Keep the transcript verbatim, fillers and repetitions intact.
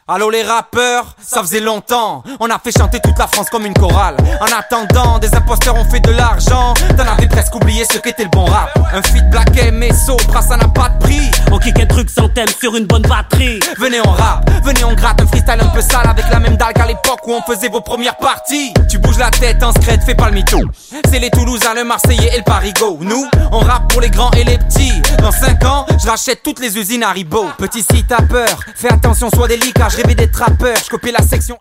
Allô les rappeurs, ça faisait longtemps. On a fait chanter toute la France comme une chorale. En attendant, des imposteurs ont fait de l'argent. T'en avais presque oublié ce qu'était le bon rap. Un feat Black M et Sopra, ça n'a pas de prix. On kick un truc sans thème sur une bonne batterie. Venez on rap, venez on gratte un freestyle un peu sale. Avec la même dalle qu'à l'époque où on faisait vos premières parties. Tu bouges la tête en scred, fais pas le mytho. C'est les Toulousains, le Marseillais et le Parigo. Nous, on rappe pour les grands et les petits. Dans cinq ans, je rachète toutes les usines Haribo. Petit si t'as peur, fais attention, sois délicat. Je rêvais d'être rappeur, je copiais la section.